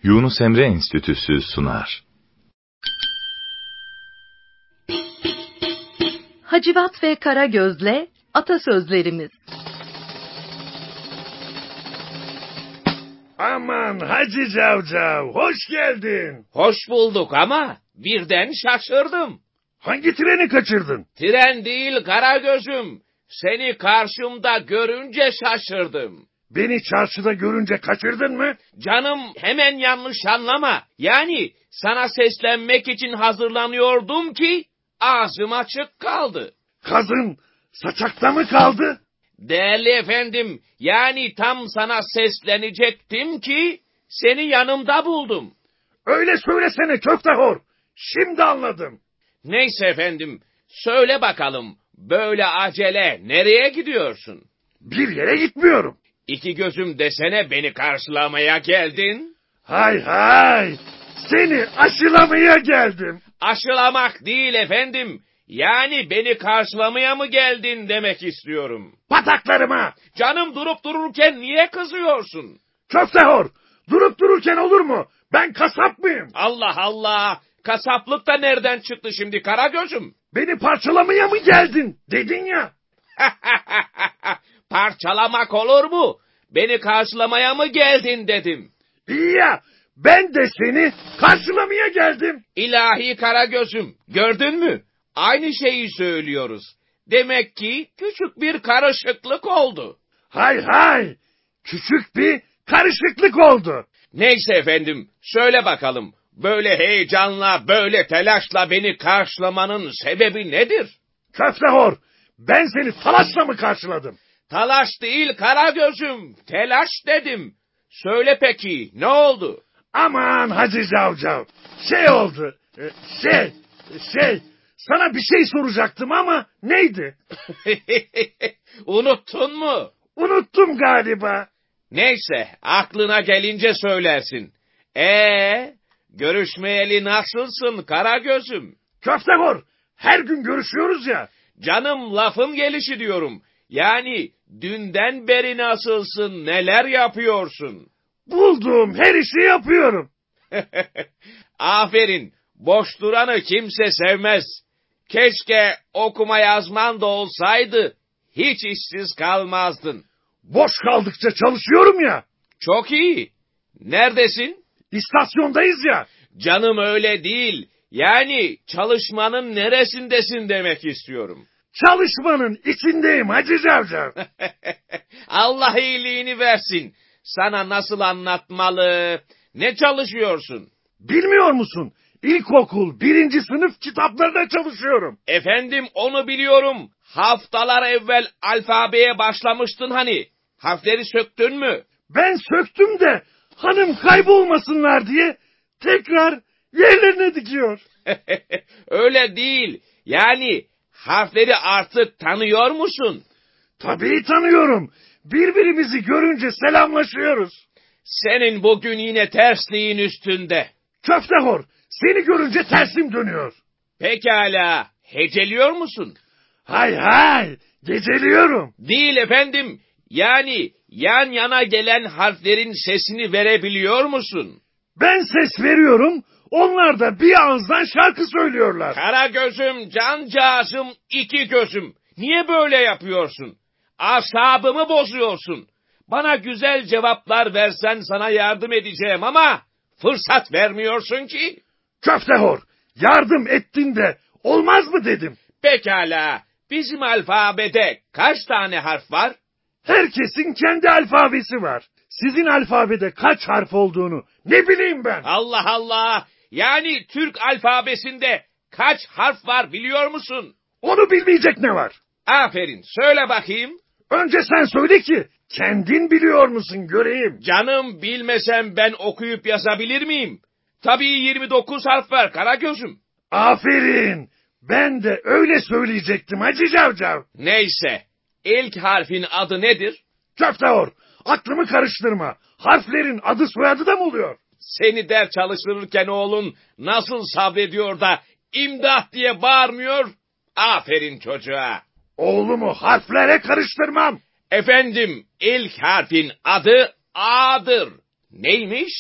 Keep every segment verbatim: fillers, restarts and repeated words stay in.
Yunus Emre Enstitüsü sunar. Hacivat ve Karagöz'le Atasözlerimiz. Aman Hacı Cavcav, hoş geldin. Hoş bulduk ama birden şaşırdım. Hangi treni kaçırdın? Tren değil Karagöz'üm. Seni karşımda görünce şaşırdım. Beni çarşıda görünce kaçırdın mı? Canım, hemen yanlış anlama. Yani sana seslenmek için hazırlanıyordum ki ağzım açık kaldı. Kazın saçakta mı kaldı? Değerli efendim, yani tam sana seslenecektim ki seni yanımda buldum. Öyle söylesene köftehor. Şimdi anladım. Neyse efendim, söyle bakalım, böyle acele nereye gidiyorsun? Bir yere gitmiyorum. İki gözüm desene, beni karşılamaya geldin. Hay hay, seni aşılamaya geldim. Aşılamak değil efendim, yani beni karşılamaya mı geldin demek istiyorum. Pataklarıma. Canım, durup dururken niye kızıyorsun? Köftehor, durup dururken olur mu? Ben kasap mıyım? Allah Allah, kasaplık da nereden çıktı şimdi Karagöz'üm? Beni parçalamaya mı geldin dedin ya. Parçalamak olur mu? Beni karşılamaya mı geldin dedim. İyi ya, ben de seni karşılamaya geldim. İlahi Karagöz'üm, gördün mü? Aynı şeyi söylüyoruz. Demek ki küçük bir karışıklık oldu. Hay hay, küçük bir karışıklık oldu. Neyse efendim, söyle bakalım, böyle heyecanla, böyle telaşla beni karşılamanın sebebi nedir? Köftehor, ben seni talaşla mı karşıladım? Talaş değil Karagöz'üm, telaş dedim. Söyle peki, ne oldu? Aman Hacı Cavcav, şey oldu, e, şey, şey, sana bir şey soracaktım ama neydi? Unuttun mu? Unuttum galiba. Neyse, aklına gelince söylersin. Ee, görüşmeyeli nasılsın Karagöz'üm? Köftehor, her gün görüşüyoruz ya. Canım, lafın gelişi diyorum. Yani dünden beri nasılsın, neler yapıyorsun? Bulduğum her işi yapıyorum. Aferin, boş duranı kimse sevmez. Keşke okuma yazman da olsaydı, hiç işsiz kalmazdın. Boş kaldıkça çalışıyorum ya. Çok iyi. Neredesin? İstasyondayız ya. Canım, öyle değil. Yani çalışmanın neresindesin demek istiyorum. Çalışmanın içindeyim Hacı Cavcav. Allah iyiliğini versin. Sana nasıl anlatmalı? Ne çalışıyorsun? Bilmiyor musun? İlkokul birinci sınıf kitaplarına çalışıyorum. Efendim, onu biliyorum. Haftalar evvel alfabeye başlamıştın hani. Harfleri söktün mü? Ben söktüm de hanım kaybolmasınlar diye tekrar yerlerine dikiyor. Öyle değil. Yani harfleri artık tanıyor musun? Tabii tanıyorum. Birbirimizi görünce selamlaşıyoruz. Senin bugün yine tersliğin üstünde. Köftehor, seni görünce tersim dönüyor. Pekala, heceliyor musun? Hay hay, geceliyorum. Değil efendim. Yani yan yana gelen harflerin sesini verebiliyor musun? Ben ses veriyorum, onlar da bir ağızdan şarkı söylüyorlar. Karagöz'üm, cancağızım, iki gözüm. Niye böyle yapıyorsun? Asabımı bozuyorsun. Bana güzel cevaplar versen sana yardım edeceğim ama fırsat vermiyorsun ki. Köftehor, yardım ettin de olmaz mı dedim. Pekala, bizim alfabede kaç tane harf var? Herkesin kendi alfabesi var. Sizin alfabede kaç harf olduğunu ne bileyim ben. Allah Allah! Yani Türk alfabesinde kaç harf var biliyor musun? Onu bilmeyecek ne var? Aferin, söyle bakayım. Önce sen söyle ki kendin biliyor musun göreyim. Canım, bilmesem ben okuyup yazabilir miyim? Tabii yirmi dokuz harf var Karagöz'üm. Aferin. Ben de öyle söyleyecektim Hacı Cavcav. Neyse, ilk harfin adı nedir? Köftehor, aklımı karıştırma. Harflerin adı soyadı da mı oluyor? Seni ders çalıştırırken oğlun nasıl sabrediyor da imdat diye bağırmıyor? Aferin çocuğa. Oğlumu harflere karıştırmam. Efendim, ilk harfin adı A'dır. Neymiş?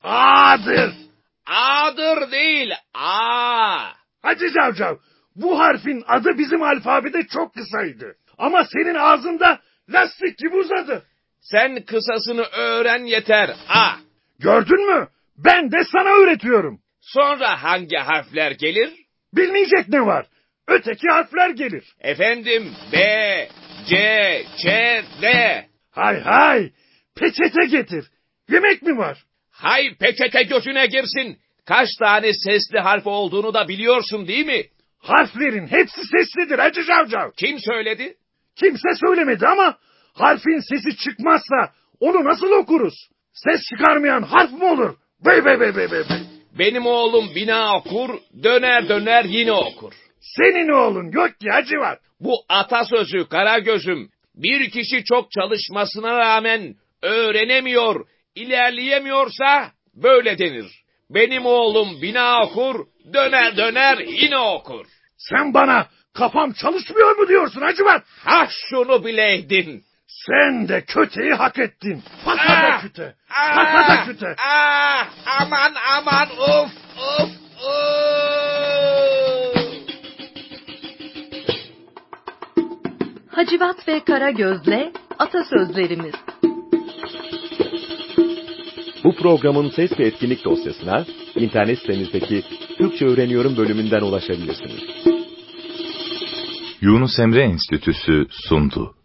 A'dır. A'dır değil, A. Hacı Cavcav, bu harfin adı bizim alfabede çok kısaydı. Ama senin ağzında lastik gibi uzadı. Sen kısasını öğren yeter, A. Gördün mü? Ben de sana öğretiyorum. Sonra hangi harfler gelir? Bilmeyecek ne var? Öteki harfler gelir. Efendim, B, C, Ç, D. Hay hay, peçete getir. Yemek mi var? Hay peçete götüne girsin. Kaç tane sesli harf olduğunu da biliyorsun değil mi? Harflerin hepsi seslidir Hacı Cavcav. Kim söyledi? Kimse söylemedi ama harfin sesi çıkmazsa onu nasıl okuruz? Ses çıkarmayan harf mı olur? Bey bey bey bey bey. Benim oğlum bina okur, döner döner yine okur. Senin oğlun yok ki Hacivat. Bu atasözü Karagöz'üm. Bir kişi çok çalışmasına rağmen öğrenemiyor, ilerleyemiyorsa böyle denir. Benim oğlum bina okur, döner döner yine okur. Sen bana kafam çalışmıyor mu diyorsun Hacivat? Ha şunu bileydin. Sen de köteyi hak ettin. Patada küte. Patada küte. Ah, aman aman of of of. Hacivat ve Karagöz'le atasözlerimiz. Bu programın ses ve etkinlik dosyasına internet sitemizdeki Türkçe Öğreniyorum bölümünden ulaşabilirsiniz. Yunus Emre Enstitüsü sundu.